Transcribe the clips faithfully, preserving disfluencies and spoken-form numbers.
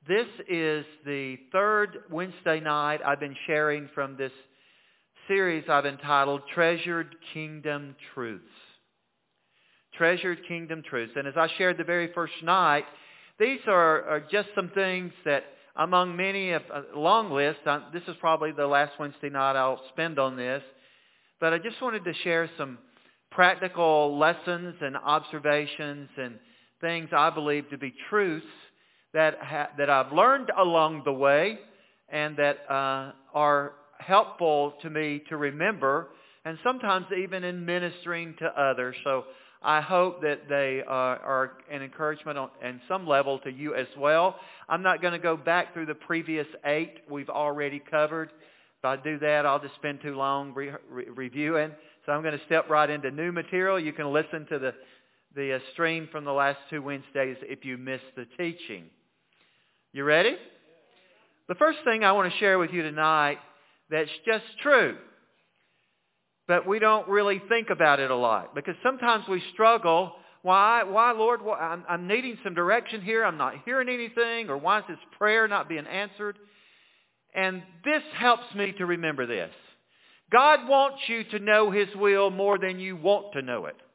This is the third Wednesday night I've been sharing from this series I've entitled Treasured Kingdom Truths. Treasured Kingdom Truths. And as I shared the very first night, these are, are just some things that among many, of a long list, uh, this is probably the last Wednesday night I'll spend on this, but I just wanted to share some practical lessons and observations and things I believe to be truths that ha- that I've learned along the way and that uh, are helpful to me to remember, and sometimes even in ministering to others. So I hope that they uh, are an encouragement on, on some level to you as well. I'm not going to go back through the previous eight we've already covered. If I do that, I'll just spend too long re- re- reviewing. So I'm going to step right into new material. You can listen to the, the uh, stream from the last two Wednesdays if you missed the teaching. You ready? The first thing I want to share with you tonight that's just true, but we don't really think about it a lot because sometimes we struggle. Why, why, Lord? Why, I'm, I'm needing some direction here. I'm not hearing anything. Or why is this prayer not being answered? And this helps me to remember this. God wants you to know His will more than you want to know it.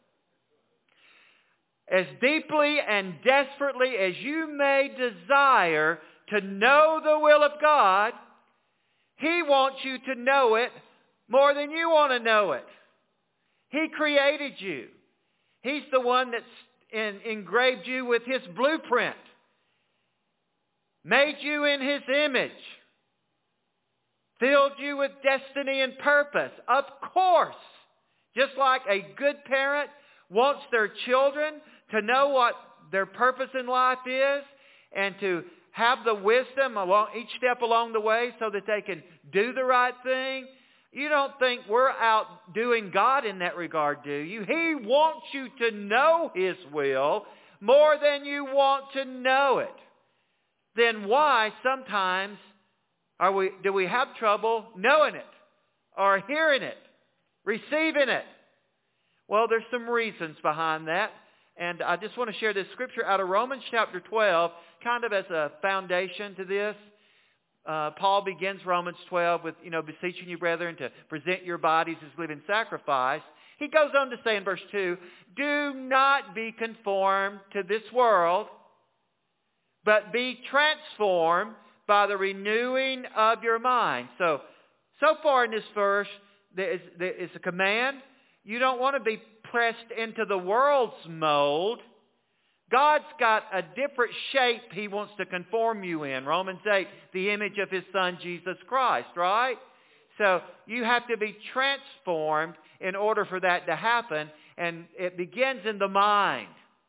As deeply and desperately as you may desire to know the will of God, He wants you to know it more than you want to know it. He created you. He's the one that's in, engraved you with His blueprint, made you in His image, filled you with destiny and purpose. Of course, just like a good parent wants their children to know what their purpose in life is and to have the wisdom along each step along the way so that they can do the right thing. You don't think we're out doing God in that regard, do you? He wants you to know His will more than you want to know it. Then why sometimes are we do we have trouble knowing it or hearing it, receiving it? Well, there's some reasons behind that. And I just want to share this scripture out of Romans chapter twelve, kind of as a foundation to this. Uh, Paul begins Romans twelve with, you know, beseeching you, brethren, to present your bodies as living sacrifice. He goes on to say in verse two, do not be conformed to this world, but be transformed by the renewing of your mind. So, so far in this verse, there is, there is a command. You don't want to be pressed into the world's mold. God's got a different shape He wants to conform you in. Romans eight, the image of His Son, Jesus Christ, right? So you have to be transformed in order for that to happen. And it begins in the mind.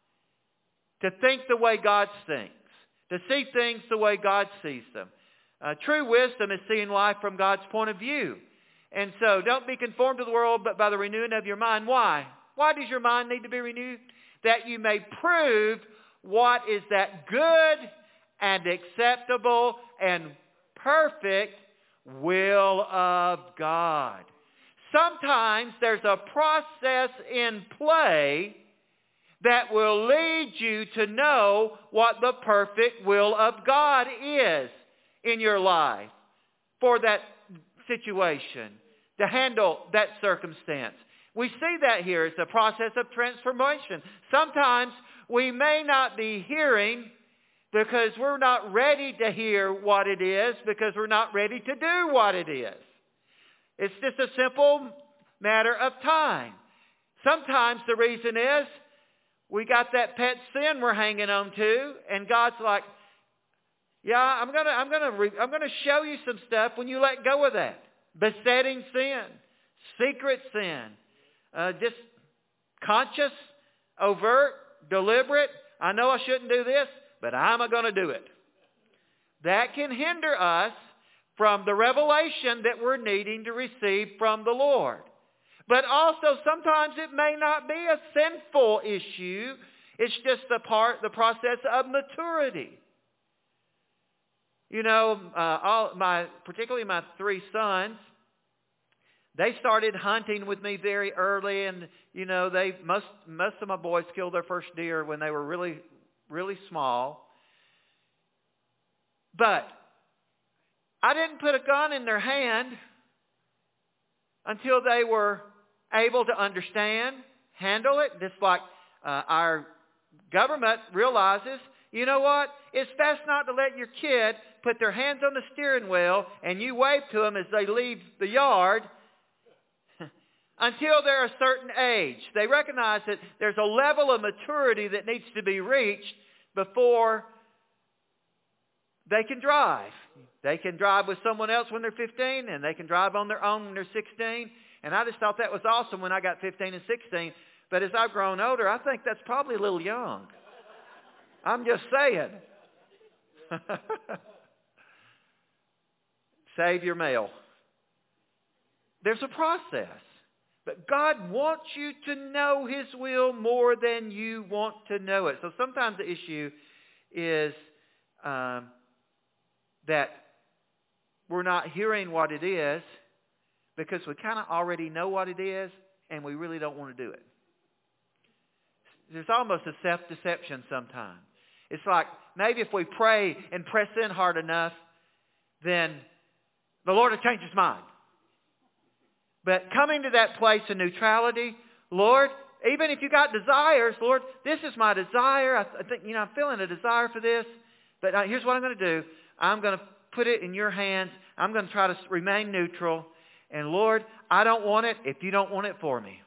To think the way God thinks. To see things the way God sees them. Uh, true wisdom is seeing life from God's point of view. And so don't be conformed to the world, but by the renewing of your mind. Why? Why does your mind need to be renewed? That you may prove what is that good and acceptable and perfect will of God. Sometimes there's a process in play that will lead you to know what the perfect will of God is in your life for that situation, to handle that circumstance. We see that here. It's a process of transformation. Sometimes we may not be hearing because we're not ready to hear what it is, because we're not ready to do what it is. It's just a simple matter of time. Sometimes the reason is we got that pet sin we're hanging on to, and God's like, yeah, I'm gonna, I'm gonna, re- I'm gonna show you some stuff when you let go of that. Besetting sin, secret sin, uh, just conscious, overt, deliberate. I know I shouldn't do this, but I'm going to do it. That can hinder us from the revelation that we're needing to receive from the Lord. But also sometimes it may not be a sinful issue. It's just the part, the process of maturity. You know, uh, all my, particularly my three sons, they started hunting with me very early, and you know, they most most of my boys killed their first deer when they were really, really small. But I didn't put a gun in their hand until they were able to understand, handle it, just like uh, our government realizes, you know what? It's best not to let your kid put their hands on the steering wheel and you wave to them as they leave the yard until they're a certain age. They recognize that there's a level of maturity that needs to be reached before they can drive. They can drive with someone else when they're fifteen, and they can drive on their own when they're sixteen. And I just thought that was awesome when I got fifteen and sixteen. But as I've grown older, I think that's probably a little young. I'm just saying. Save your mail. There's a process. But God wants you to know His will more than you want to know it. So sometimes the issue is um, that we're not hearing what it is because we kind of already know what it is and we really don't want to do it. There's almost a self-deception sometimes. It's like maybe if we pray and press in hard enough, then the Lord will change His mind. But coming to that place of neutrality, Lord, even if you got desires, Lord, this is my desire. I, I think, you know, I'm feeling a desire for this. But uh, here's what I'm going to do. I'm going to put it in your hands. I'm going to try to remain neutral. And Lord, I don't want it if you don't want it for me.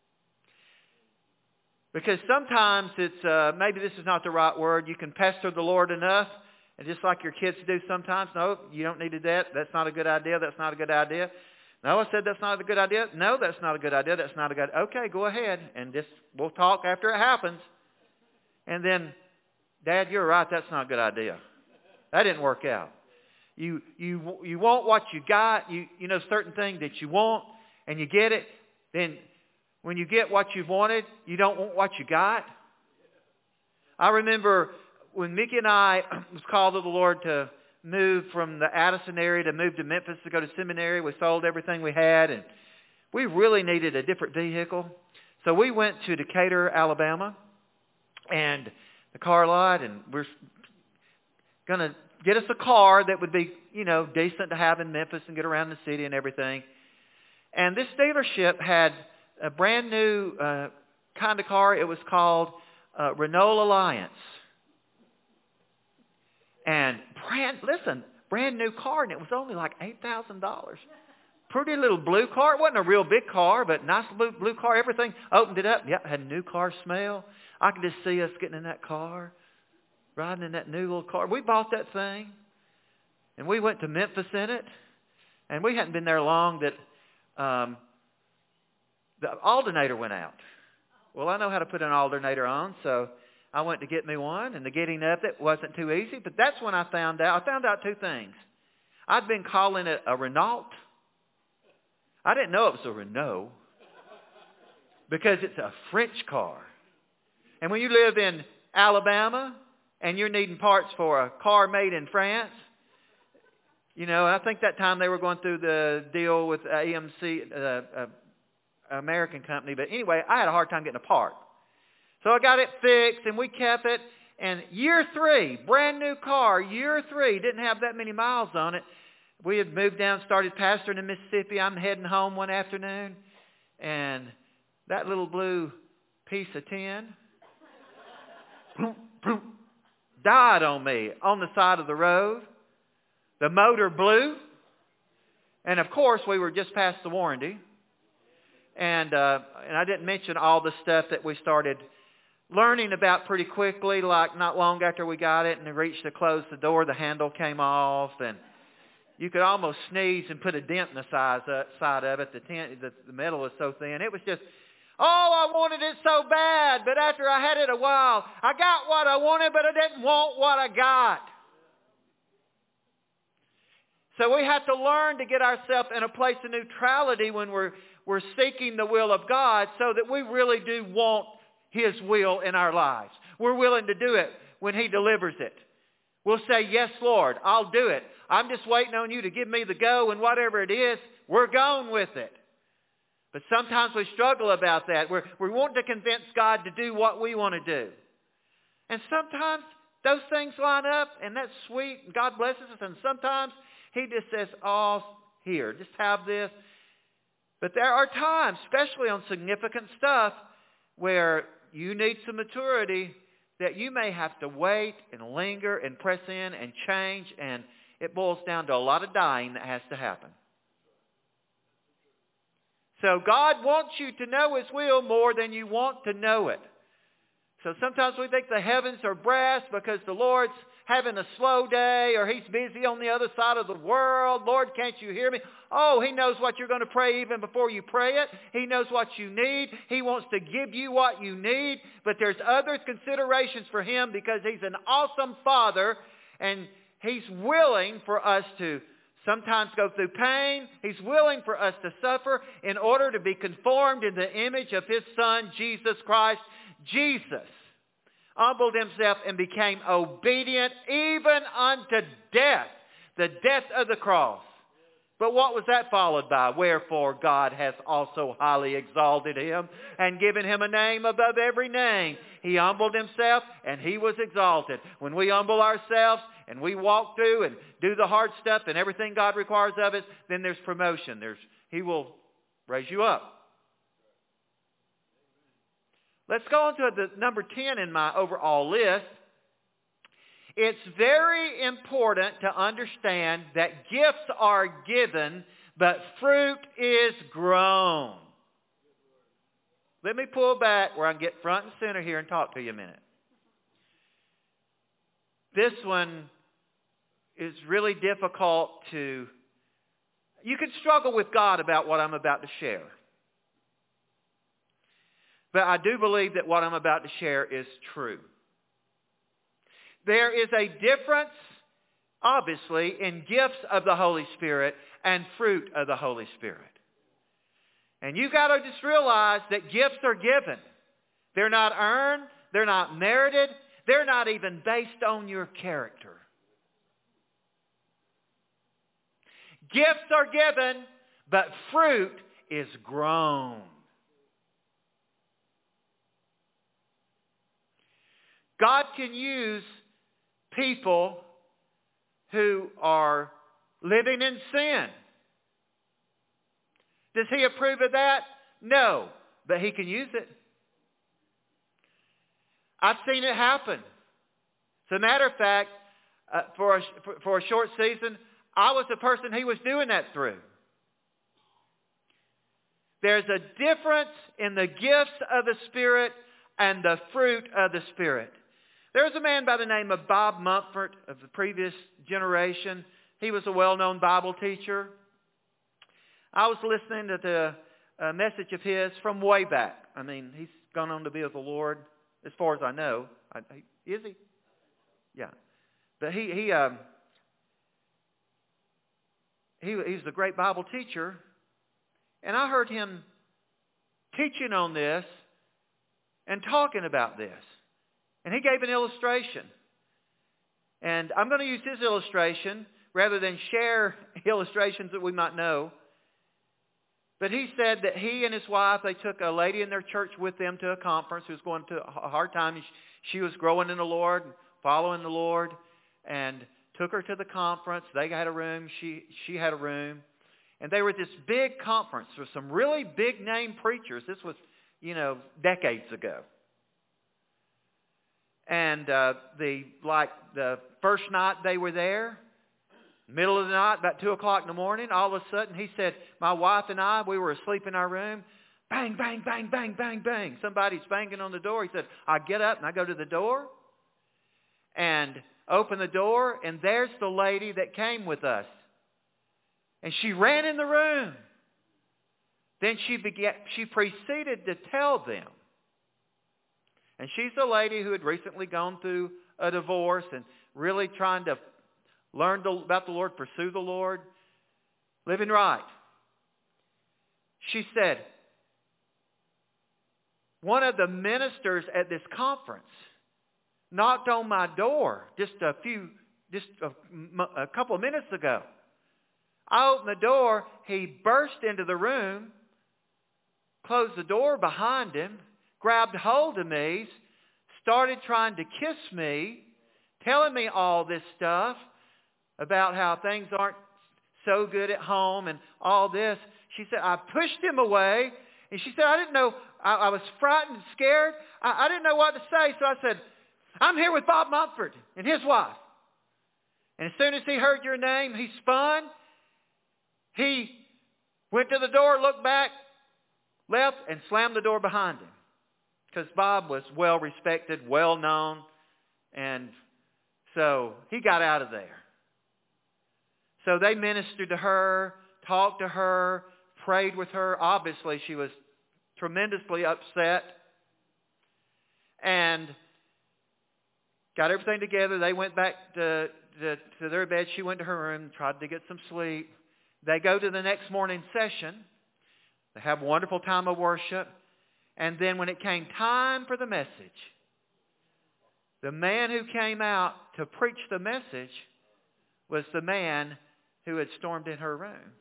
Because sometimes it's, uh, maybe this is not the right word, you can pester the Lord enough, and just like your kids do sometimes, no, you don't need that, that's not a good idea, that's not a good idea. No, I said that's not a good idea. No, that's not a good idea, that's not a good idea. Okay, go ahead, and just, we'll talk after it happens. And then, Dad, you're right, that's not a good idea. That didn't work out. You, you, you want what you got, you, you know, certain things that you want, and you get it, then when you get what you've wanted, you don't want what you got. I remember when Mickey and I was called to the Lord to move from the Addison area to move to Memphis to go to seminary. We sold everything we had, and we really needed a different vehicle. So we went to Decatur, Alabama, and the car lot, and we're going to get us a car that would be, you know, decent to have in Memphis and get around the city and everything. And this dealership had a brand new uh, kind of car. It was called uh, Renault Alliance. And brand, listen, brand new car, and it was only like eight thousand dollars. Pretty little blue car. It wasn't a real big car, but nice blue, blue car. Everything, opened it up. Yep, had a new car smell. I could just see us getting in that car, riding in that new little car. We bought that thing, and we went to Memphis in it. And we hadn't been there long that um, the alternator went out. Well, I know how to put an alternator on, so I went to get me one, and the getting up it wasn't too easy. But that's when I found out. I found out two things. I'd been calling it a Renault. I didn't know it was a Renault because it's a French car. And when you live in Alabama and you're needing parts for a car made in France, you know, I think that time they were going through the deal with A M C, uh, uh, American company. But anyway, I had a hard time getting a part. So I got it fixed, and we kept it. And year three, brand new car, year three, didn't have that many miles on it. We had moved down, started pastoring in Mississippi. I'm heading home one afternoon, and that little blue piece of tin died on me on the side of the road. The motor blew, and of course we were just past the warranty. And uh, and I didn't mention all the stuff that we started learning about pretty quickly. Like not long after we got it and it reached to close the door, the handle came off, and you could almost sneeze and put a dent in the size uh, side of it. The, tin, the the metal was so thin. It was just, oh, I wanted it so bad. But after I had it a while, I got what I wanted, but I didn't want what I got. So we have to learn to get ourselves in a place of neutrality when we're we're seeking the will of God, so that we really do want His will in our lives. We're willing to do it when He delivers it. We'll say, yes, Lord, I'll do it. I'm just waiting on you to give me the go, and whatever it is, we're going with it. But sometimes we struggle about that. We're, we want to convince God to do what we want to do. And sometimes those things line up, and that's sweet, and God blesses us, and sometimes He just says, oh, here, just have this. But there are times, especially on significant stuff, where you need some maturity, that you may have to wait and linger and press in and change, and it boils down to a lot of dying that has to happen. So God wants you to know His will more than you want to know it. So sometimes we think the heavens are brass because the Lord's having a slow day, or He's busy on the other side of the world. Lord, can't you hear me? Oh, He knows what you're going to pray even before you pray it. He knows what you need. He wants to give you what you need. But there's other considerations for Him because He's an awesome Father, and He's willing for us to sometimes go through pain. He's willing for us to suffer in order to be conformed in the image of His Son, Jesus Christ. Jesus humbled Himself and became obedient even unto death, the death of the cross. But what was that followed by? Wherefore God hath also highly exalted Him and given Him a name above every name. He humbled Himself and He was exalted. When we humble ourselves and we walk through and do the hard stuff and everything God requires of us, then there's promotion. There's He will raise you up. Let's go on to the number ten in my overall list. It's very important to understand that gifts are given, but fruit is grown. Let me pull back where I can get front and center here and talk to you a minute. This one is really difficult to... You can struggle with God about what I'm about to share. But I do believe that what I'm about to share is true. There is a difference, obviously, in gifts of the Holy Spirit and fruit of the Holy Spirit. And you've got to just realize that gifts are given. They're not earned. They're not merited. They're not even based on your character. Gifts are given, but fruit is grown. God can use people who are living in sin. Does He approve of that? No, but He can use it. I've seen it happen. As a matter of fact, uh, for, a, for, for a short season, I was the person He was doing that through. There's a difference in the gifts of the Spirit and the fruit of the Spirit. There was a man by the name of Bob Mumford of the previous generation. He was a well-known Bible teacher. I was listening to the uh, message of his from way back. I mean, he's gone on to be with the Lord, as far as I know. I, he, is he? Yeah. But he he um, he he's a great Bible teacher, and I heard him teaching on this and talking about this. And he gave an illustration. And I'm going to use his illustration rather than share illustrations that we might know. But he said that he and his wife, they took a lady in their church with them to a conference who was going to a hard time. She was growing in the Lord, following the Lord, and took her to the conference. They had a room. She, she had a room. And they were at this big conference with some really big name preachers. This was, you know, decades ago. And uh, the like the first night they were there, middle of the night, about two o'clock in the morning, all of a sudden he said, my wife and I, we were asleep in our room. Bang, bang, bang, bang, bang, bang. Somebody's banging on the door. He said, I get up and I go to the door and open the door, and there's the lady that came with us. And she ran in the room. Then she began, she proceeded to tell them. And she's a lady who had recently gone through a divorce and really trying to learn about the Lord, pursue the Lord, living right. She said, one of the ministers at this conference knocked on my door just a few, just a, a couple of minutes ago. I opened the door. He burst into the room, closed the door behind him, grabbed hold of me, started trying to kiss me, telling me all this stuff about how things aren't so good at home and all this. She said, I pushed him away. And she said, I didn't know, I, I was frightened and scared. I, I didn't know what to say. So I said, I'm here with Bob Mumford and his wife. And as soon as he heard your name, he spun. He went to the door, looked back, left, and slammed the door behind him. Because Bob was well respected, well known. And so he got out of there. So they ministered to her, talked to her, prayed with her. Obviously, she was tremendously upset. And got everything together. They went back to, to, to their bed. She went to her room, tried to get some sleep. They go to the next morning session. They have a wonderful time of worship. And then when it came time for the message, the man who came out to preach the message was the man who had stormed in her room.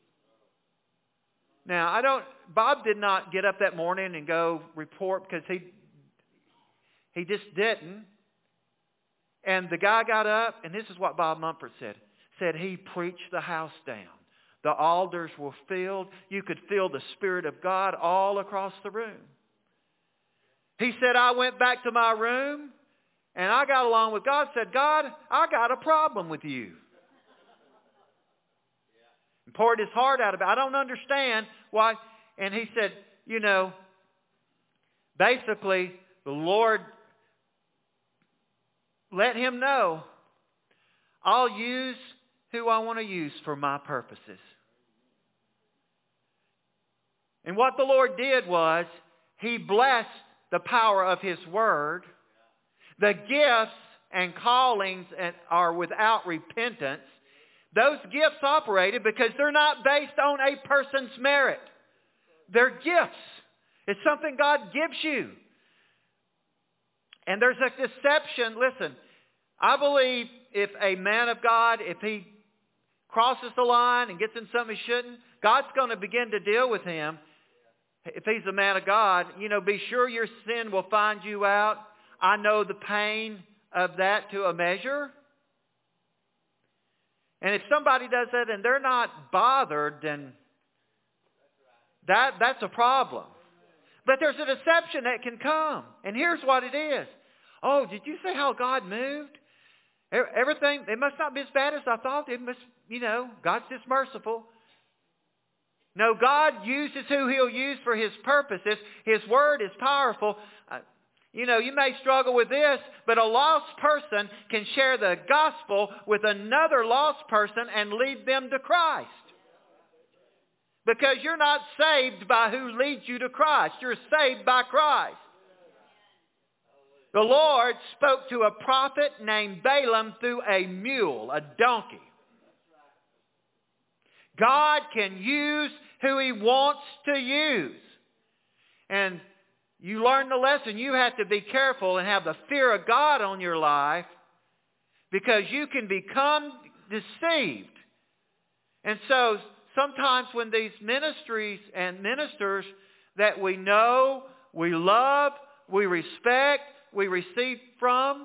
Now, I don't, Bob did not get up that morning and go report because he, he just didn't. And the guy got up, and this is what Bob Mumford said. Said he preached the house down. The alders were filled. You could feel the Spirit of God all across the room. He said, I went back to my room, and I got along with God. Said, God, I got a problem with you. And poured his heart out about it. I don't understand why. And he said, you know, basically, the Lord let him know, I'll use who I want to use for my purposes. And what the Lord did was, He blessed the power of His Word. The gifts and callings are without repentance. Those gifts operated because they're not based on a person's merit. They're gifts. It's something God gives you. And there's a deception. Listen, I believe if a man of God, if he crosses the line and gets in something he shouldn't, God's going to begin to deal with him. If he's a man of God, you know, be sure your sin will find you out. I know the pain of that to a measure. And if somebody does that and they're not bothered, then that, that's a problem. But there's a deception that can come. And here's what it is. Oh, did you see how God moved? Everything, it must not be as bad as I thought. It must, you know, God's just merciful. No, God uses who He'll use for His purposes. His Word is powerful. Uh, you know, you may struggle with this, but a lost person can share the gospel with another lost person and lead them to Christ. Because you're not saved by who leads you to Christ. You're saved by Christ. The Lord spoke to a prophet named Balaam through a mule, a donkey. God can use who He wants to use. And you learn the lesson. You have to be careful and have the fear of God on your life, because you can become deceived. And so sometimes when these ministries and ministers that we know, we love, we respect, we receive from,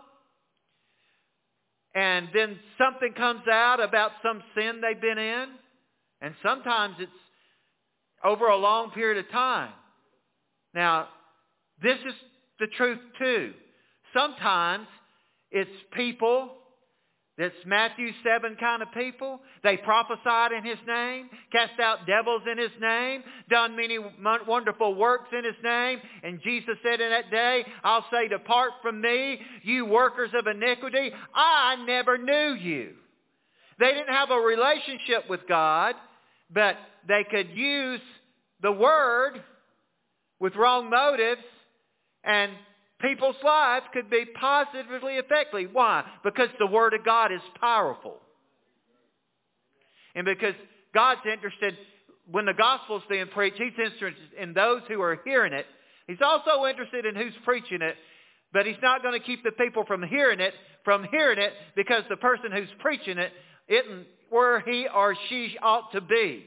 and then something comes out about some sin they've been in, and sometimes it's over a long period of time. Now, this is the truth too. Sometimes it's people, that's Matthew seven kind of people. They prophesied in His name, cast out devils in His name, done many wonderful works in His name. And Jesus said in that day, I'll say, depart from me, you workers of iniquity. I never knew you. They didn't have a relationship with God, but they could use the Word with wrong motives, and people's lives could be positively affected. Why? Because the Word of God is powerful. And because God's interested, when the gospel is being preached, He's interested in those who are hearing it. He's also interested in who's preaching it, but He's not going to keep the people from hearing it, from hearing it, because the person who's preaching it isn't where he or she ought to be.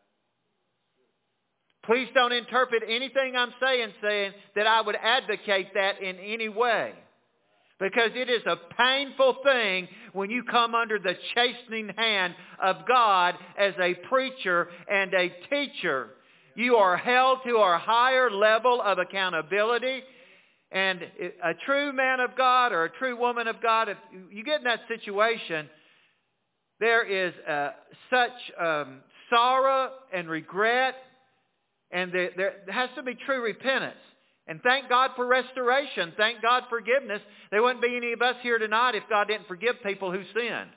Please don't interpret anything I'm saying saying that I would advocate that in any way. Because it is a painful thing when you come under the chastening hand of God as a preacher and a teacher. You are held to a higher level of accountability. And a true man of God or a true woman of God, if you get in that situation, there is uh, such um, sorrow and regret, and there, there has to be true repentance. And thank God for restoration. Thank God for forgiveness. There wouldn't be any of us here tonight if God didn't forgive people who sinned.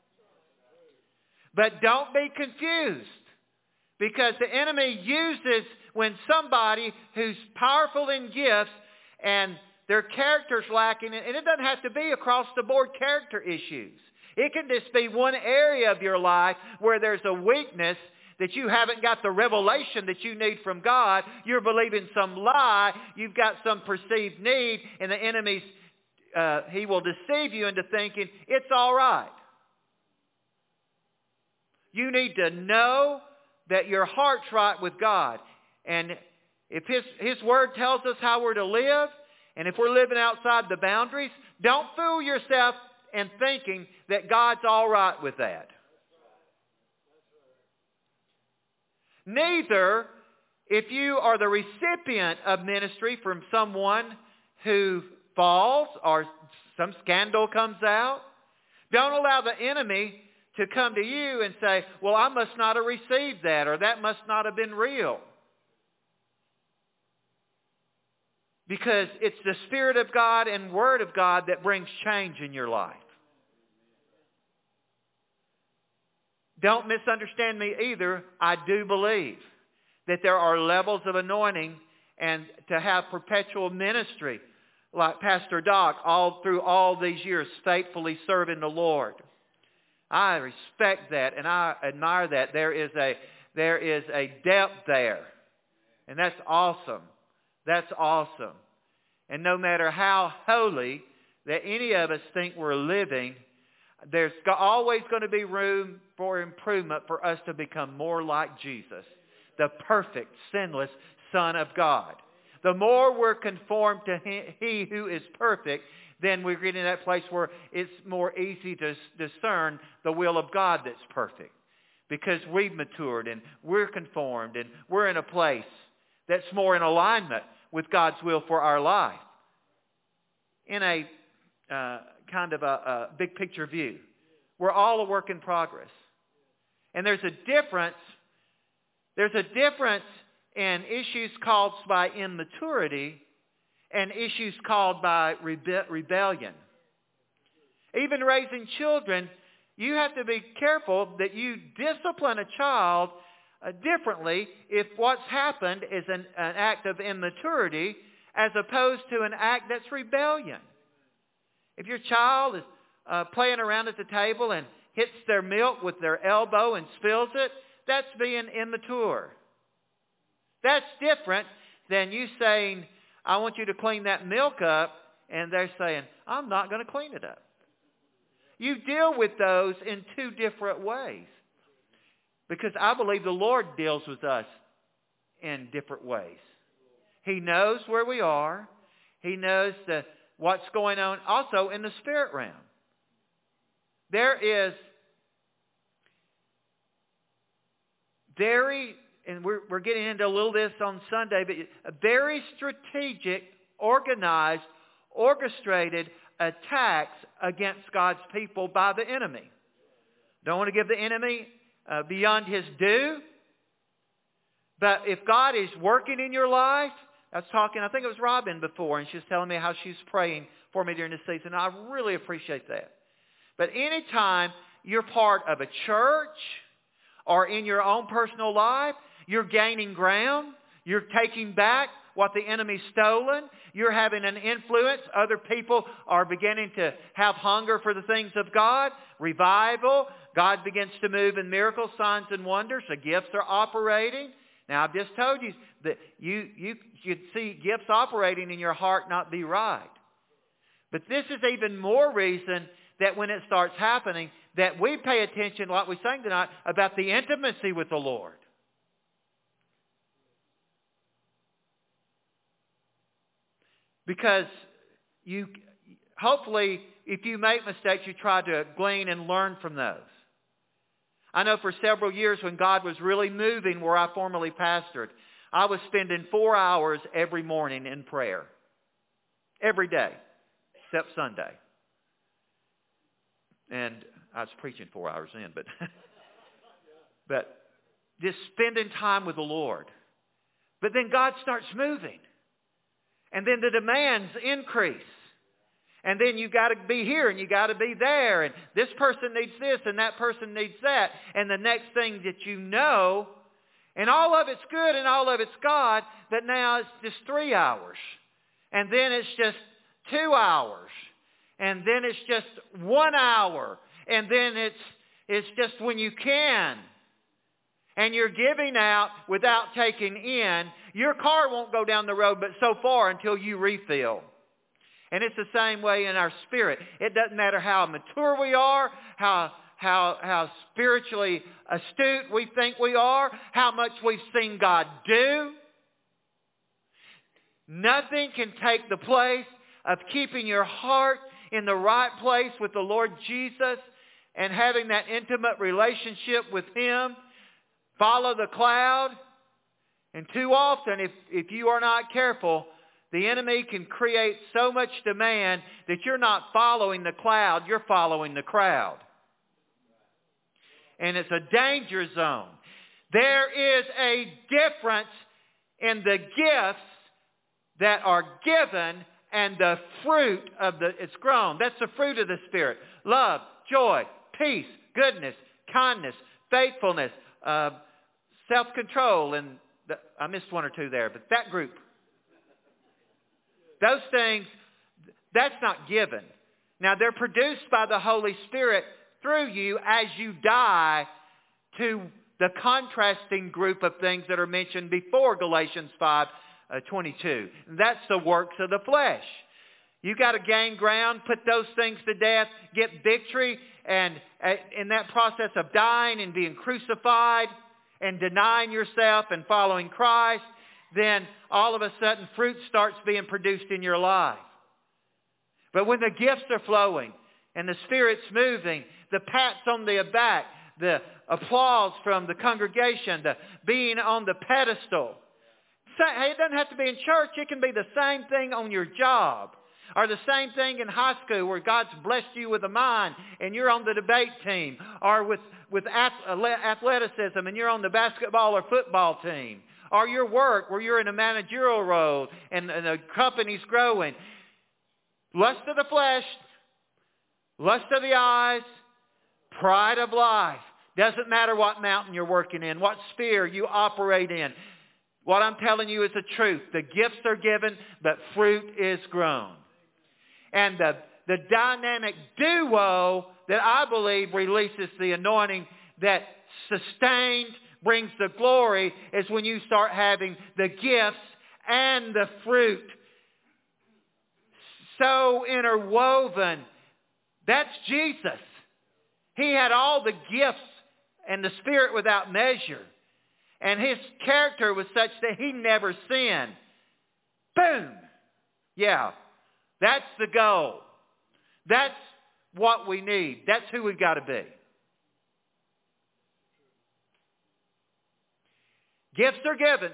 But don't be confused, because the enemy uses when somebody who's powerful in gifts and their character's lacking, and it doesn't have to be across the board character issues. It can just be one area of your life where there's a weakness that you haven't got the revelation that you need from God. You're believing some lie. You've got some perceived need, and the enemy's, uh, he will deceive you into thinking it's all right. You need to know that your heart's right with God. And if his, his word tells us how we're to live, and if we're living outside the boundaries, don't fool yourself in thinking that God's all right with that. Neither, if you are the recipient of ministry from someone who falls or some scandal comes out, don't allow the enemy to come to you and say, well, I must not have received that, or that must not have been real. Because it's the Spirit of God and Word of God that brings change in your life. Don't misunderstand me either. I do believe that there are levels of anointing, and to have perpetual ministry like Pastor Doc all through all these years faithfully serving the Lord. I respect that and I admire that. There is a there is a depth there. And that's awesome. That's awesome. And no matter how holy that any of us think we're living, there's always going to be room for improvement for us to become more like Jesus, the perfect, sinless Son of God. The more we're conformed to He who is perfect, then we're getting to that place where it's more easy to discern the will of God that's perfect. Because we've matured and we're conformed and we're in a place that's more in alignment with God's will for our life. In a uh, kind of a, a big picture view, we're all a work in progress. And there's a difference, there's a difference in issues caused by immaturity and issues caused by rebe- rebellion. Even raising children, you have to be careful that you discipline a child uh, differently if what's happened is an, an act of immaturity as opposed to an act that's rebellion. If your child is uh, playing around at the table and hits their milk with their elbow and spills it, that's being immature. That's different than you saying, I want you to clean that milk up, and they're saying, I'm not going to clean it up. You deal with those in two different ways. Because I believe the Lord deals with us in different ways. He knows where we are. He knows the, what's going on also in the spirit realm. There is very, and we're, we're getting into a little this on Sunday, but a very strategic, organized, orchestrated attacks against God's people by the enemy. Don't want to give the enemy uh, beyond his due. But if God is working in your life, I was talking, I think it was Robin before, and she was telling me how she's praying for me during this season. I really appreciate that. But anytime you're part of a church or in your own personal life, you're gaining ground, you're taking back what the enemy's stolen, you're having an influence, other people are beginning to have hunger for the things of God, revival, God begins to move in miracles, signs, and wonders, the gifts are operating. Now, I've just told you that you, you should see gifts operating in your heart not be right. But this is even more reason that when it starts happening, that we pay attention, like we sang tonight, about the intimacy with the Lord. Because you, hopefully, if you make mistakes, you try to glean and learn from those. I know for several years when God was really moving where I formerly pastored, I was spending four hours every morning in prayer. Every day, except Sunday. And I was preaching four hours in, but but just spending time with the Lord. But then God starts moving. And then the demands increase. And then you got to be here and you got to be there. And this person needs this and that person needs that. And the next thing that you know, and all of it's good and all of it's God, but now it's just three hours. And then it's just two hours. And then it's just one hour. And then it's it's just when you can. And you're giving out without taking in. Your car won't go down the road but so far until you refill. And it's the same way in our spirit. It doesn't matter how mature we are, how how how spiritually astute we think we are, how much we've seen God do. Nothing can take the place of keeping your heart in the right place with the Lord Jesus and having that intimate relationship with Him. Follow the cloud. And too often, if, if you are not careful, the enemy can create so much demand that you're not following the cloud, you're following the crowd. And it's a danger zone. There is a difference in the gifts that are given and the fruit of the, it's grown. That's the fruit of the Spirit. Love, joy, peace, goodness, kindness, faithfulness, uh, self-control, and the, I missed one or two there, but that group. Those things, that's not given. Now, they're produced by the Holy Spirit through you as you die to the contrasting group of things that are mentioned before Galatians five twenty-two. That's the works of the flesh. You got to gain ground, put those things to death, get victory, and in that process of dying and being crucified and denying yourself and following Christ, then all of a sudden fruit starts being produced in your life. But when the gifts are flowing and the Spirit's moving, the pats on the back, the applause from the congregation, the being on the pedestal. Hey, it doesn't have to be in church. It can be the same thing on your job. Or the same thing in high school where God's blessed you with a mind and you're on the debate team. Or with, with athleticism and you're on the basketball or football team. Or your work where you're in a managerial role and, and the company's growing. Lust of the flesh, lust of the eyes, pride of life. Doesn't matter what mountain you're working in, what sphere you operate in. What I'm telling you is the truth. The gifts are given, but fruit is grown. And the, the dynamic duo that I believe releases the anointing that sustained brings the glory is when you start having the gifts and the fruit so interwoven. That's Jesus. He had all the gifts and the Spirit without measure. And His character was such that He never sinned. Boom! Yeah, that's the goal. That's what we need. That's who we've got to be. Gifts are given.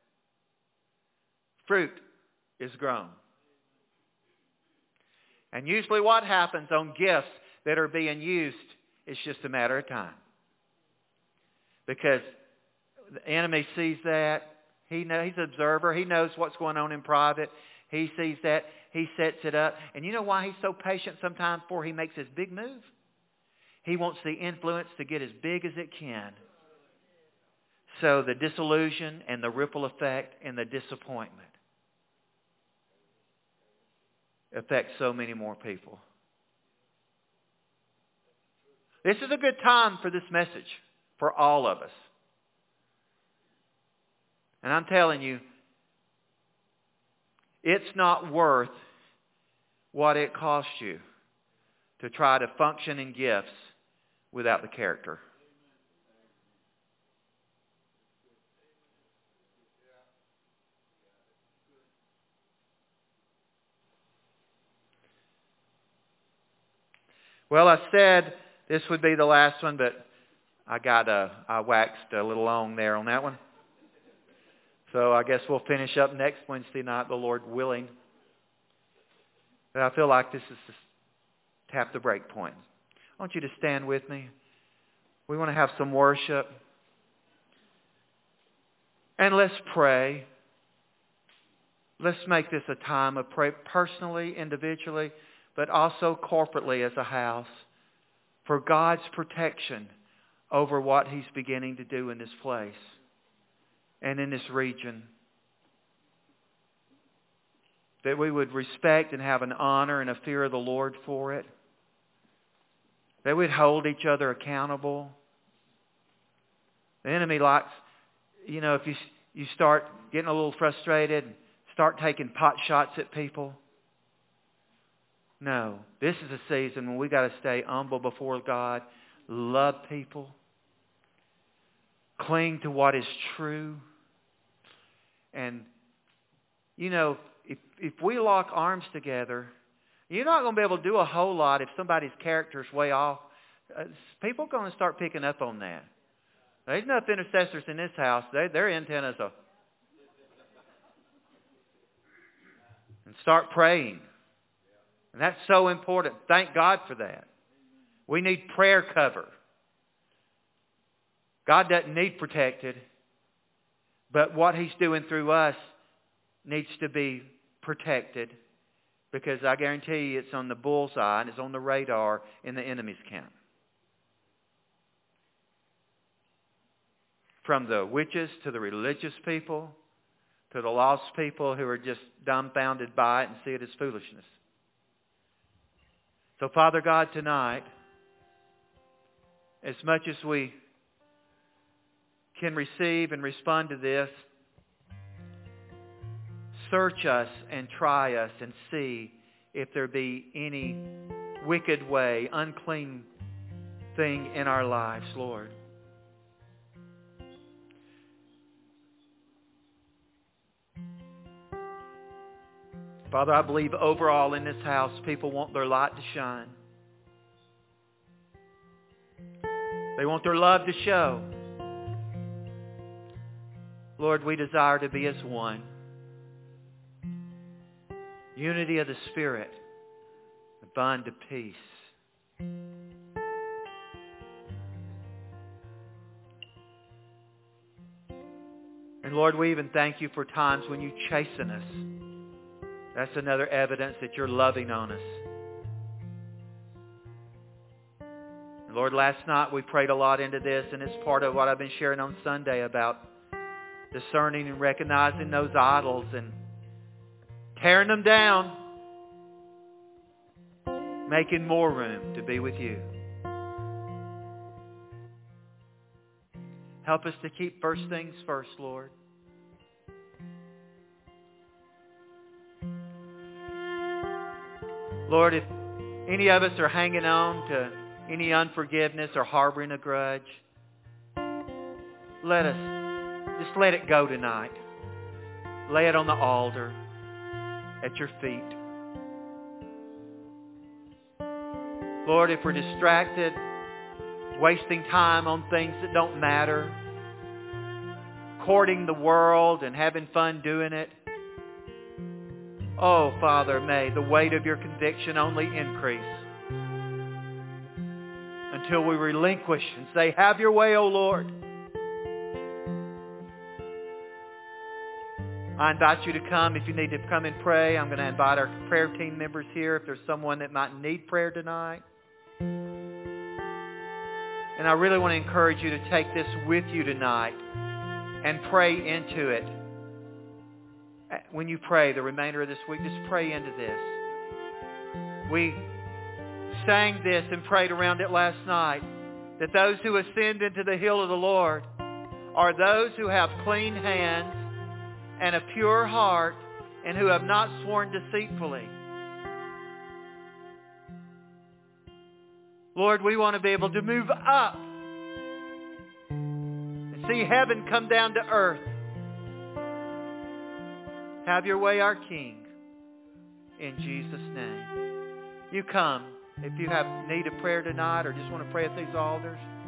Fruit is grown. And usually what happens on gifts that are being used is just a matter of time. Because the enemy sees that. He knows, he's an observer. He knows what's going on in private. He sees that. He sets it up. And you know why he's so patient sometimes before he makes his big move? He wants the influence to get as big as it can. So the disillusion and the ripple effect and the disappointment affects so many more people. This is a good time for this message for all of us. And I'm telling you, it's not worth what it costs you to try to function in gifts without the character. Well, I said this would be the last one, but I got uh, I waxed a little long there on that one. So I guess we'll finish up next Wednesday night, the Lord willing. But I feel like this is just tap the break point. I want you to stand with me. We want to have some worship. And let's pray. Let's make this a time of prayer personally, individually, but also corporately as a house for God's protection over what He's beginning to do in this place and in this region. That we would respect and have an honor and a fear of the Lord for it. That we'd hold each other accountable. The enemy likes, you know, if you you start getting a little frustrated, start taking pot shots at people. No, this is a season when we got to stay humble before God, love people, cling to what is true, and you know, if if we lock arms together, you're not going to be able to do a whole lot if somebody's character is way off. Uh, people are going to start picking up on that. There's enough intercessors in this house. They, their antennas are... And start praying. And that's so important. Thank God for that. We need prayer cover. God doesn't need protected. But what He's doing through us needs to be protected. Because I guarantee you it's on the bullseye and it's on the radar in the enemy's camp. From the witches to the religious people to the lost people who are just dumbfounded by it and see it as foolishness. So Father God, tonight, as much as we can receive and respond to this, search us and try us and see if there be any wicked way, unclean thing in our lives, Lord. Father, I believe overall in this house, people want their light to shine. They want their love to show. Lord, we desire to be as one. Unity of the Spirit, the bond of peace. And Lord, we even thank you for times when you chasten us. That's another evidence that you're loving on us. And Lord, last night we prayed a lot into this, and it's part of what I've been sharing on Sunday about discerning and recognizing those idols and tearing them down, making more room to be with you. Help us to keep first things first, Lord. Lord, if any of us are hanging on to any unforgiveness or harboring a grudge, let us just let it go tonight. Lay it on the altar at your feet. Lord, if we're distracted, wasting time on things that don't matter, courting the world and having fun doing it, oh, Father, may the weight of your conviction only increase until we relinquish and say, have your way, O Lord. I invite you to come if you need to come and pray. I'm going to invite our prayer team members here if there's someone that might need prayer tonight. And I really want to encourage you to take this with you tonight and pray into it. When you pray the remainder of this week, just pray into this. We sang this and prayed around it last night, that those who ascend into the hill of the Lord are those who have clean hands and a pure heart and who have not sworn deceitfully. Lord, we want to be able to move up and see heaven come down to earth. Have your way, our King, in Jesus' name. You come If you have need of prayer tonight or just want to pray at these altars,